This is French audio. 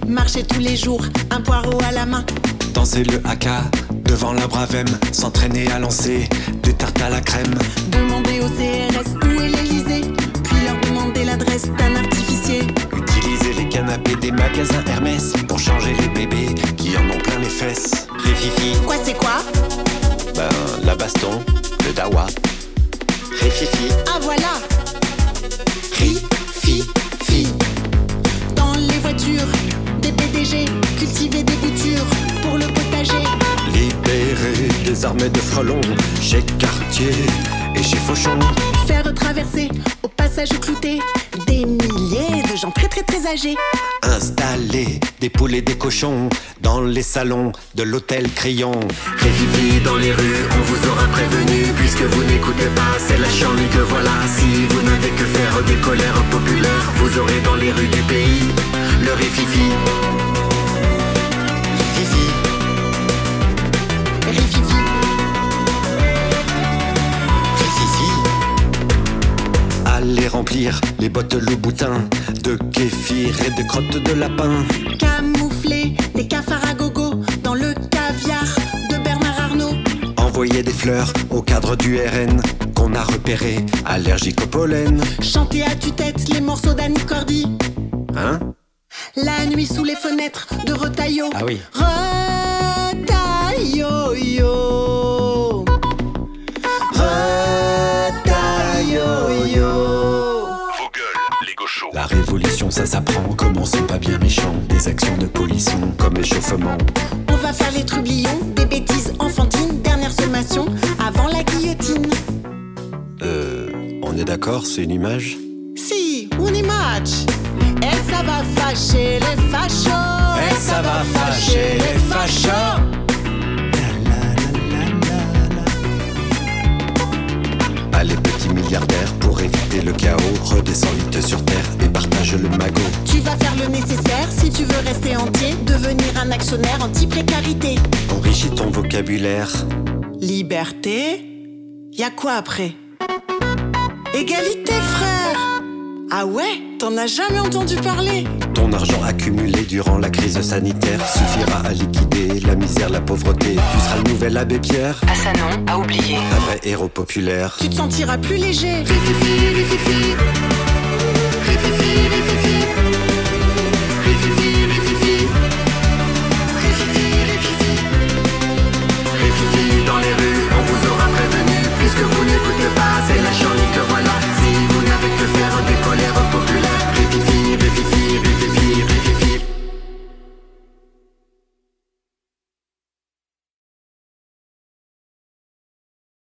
marcher tous les jours, un poireau à la main. Danser le haka devant la Bravem, s'entraîner à lancer des tartes à la crème. Demander au CRS où est l'Elysée, puis leur demander l'adresse d'un artificier. Utiliser les canapés des magasins Hermès pour changer les bébés qui en ont plein les fesses. Les fifi. Quoi c'est quoi? Ben, la baston, le dawa. Ré fifi. Ah voilà. Ri, fi, fi. Dans les voitures, des PDG, cultiver des boutures pour le potager. Libérer des armées de frelons chez Cartier et chez Fauchon. Faire traverser au passage clouté des milliers de gens très très très âgés. Installer des poules et des cochons dans les salons de l'hôtel Crayon. Révivi dans les rues, on vous aura prévenu. Puisque vous n'écoutez pas, c'est la chienlit que voilà. Si vous n'avez que faire des colères populaires, vous aurez dans les rues du pays le rififi. Rififi. Rififi. Rififi. Allez remplir les bottes Louboutin de kéfir et de crottes de lapin. Camoufler les cafards à gogo dans le caviar de Bernard Arnault. Envoyer des fleurs au cadre du RN qu'on a repéré allergique au pollen. Chanter à tue-tête les morceaux d'Annie Cordy. Hein? La nuit sous les fenêtres de Retailleau. Ah oui. Retailleau, yo. Retailleau, yo. Vos gueules, les gauchos. La révolution ça s'apprend, commençons pas bien méchants. Des actions de polisson comme échauffement. On va faire les trublions, des bêtises enfantines. Dernière sommation avant la guillotine. On est d'accord, c'est une image? Si, on y match. Et ça va fâcher les fachos. Et ça va fâcher les fachos. Allez petits milliardaires, pour éviter le chaos, redescends vite sur terre et partage le magot. Tu vas faire le nécessaire si tu veux rester entier. Devenir un actionnaire anti-précarité. Enrichis ton vocabulaire. Liberté. Y'a quoi après? Égalité, frère. Ah ouais? T'en as jamais entendu parler? Ton argent accumulé durant la crise sanitaire suffira à liquider la misère, la pauvreté. Tu seras le nouvel abbé Pierre, Ah ça non, à oublier. un vrai héros populaire. Tu te sentiras plus léger. Rififi, rififi. Rififi, rififi.